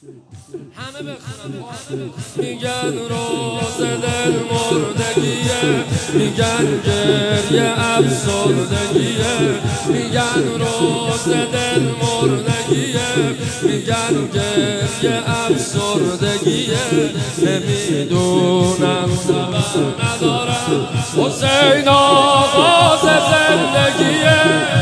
همه میگن روز دل مردگیه، میگن گریه افسردگیه، میگن روز دل مردگیه، میگن گریه افسردگیه. نمیدونم خبر ندارم حسین آغاز زندگیه.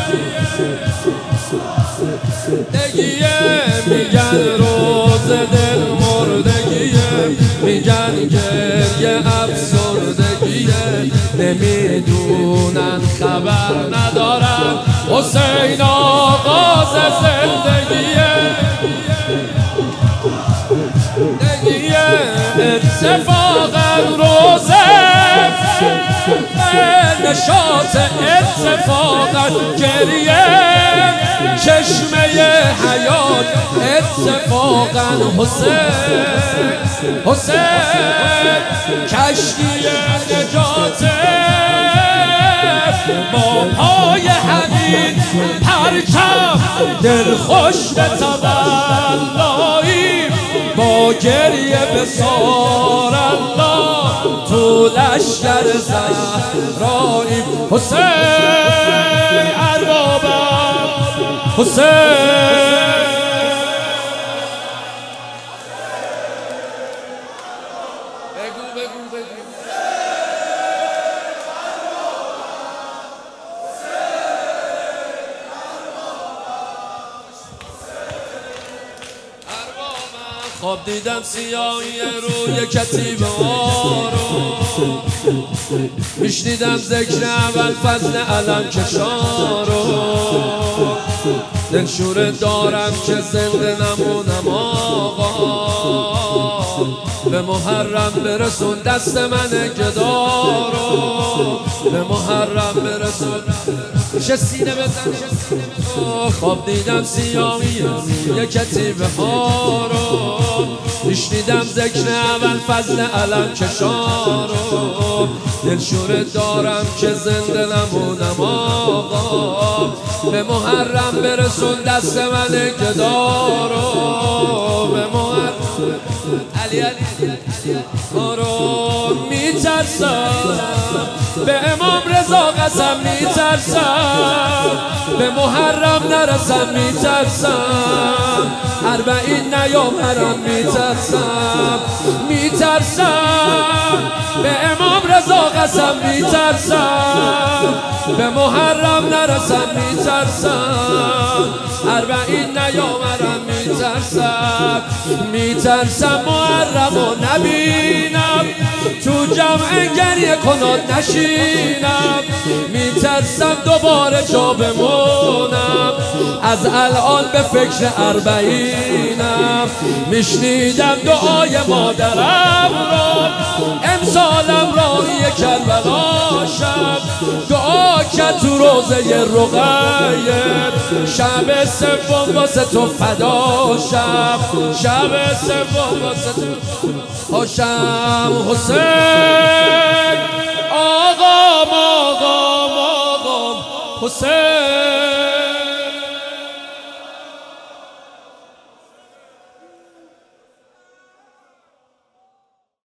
میگن روز دل مردگیه، میگن گریه افسردگیه. نمیدونن خبر ندارن حسین آغاز زندگیه. اتفاقا روزه نشاط، اتفاقا گریه چشمه حیات، اتفاقا حسین کشتی نجات با پای همین پرچم دلخوش به تولایی، با گریه به سار الله تو لشکر زهرایی. حسین اربابم حسین. بگو خواب دیدم سیاهی روی کتیبه ها رو، میشنیدم ذکر اول فضل علم کشا رو. دلشوره دارم که زنده نمونم آقا، به محرم برسون دست من گدا رو، به محرم برسون میشه سینه بزنی. خواب دیدم سیاهی روی کتیبه ها رو، میشنیدم ذکر اول فضل علم کشا رو. دلشوره دارم که زنده نمونم آقا، به محرم برسون دست من گدا رو، به محرم علی رو. میترسم به امام رضا قسم، میترسم به محرم نرسم، میترسم 40 نیامرم، میترسم به امام رضا قسم، میترسم به محرم نرسم، میترسم 40 نیامرم، میترسم محرم و نبینم تو جمع گریه کنات نشینم، میترسم دوباره جا بمونم از الان به فکر 40م. میشنیدم دعای مادرم رو امسالم راهی کربلاشم، دعا کرد تو روزه رقیه شب سوم واسه تو فداشم، شب سوم واسه تو هاشم. حسین آقام حسین.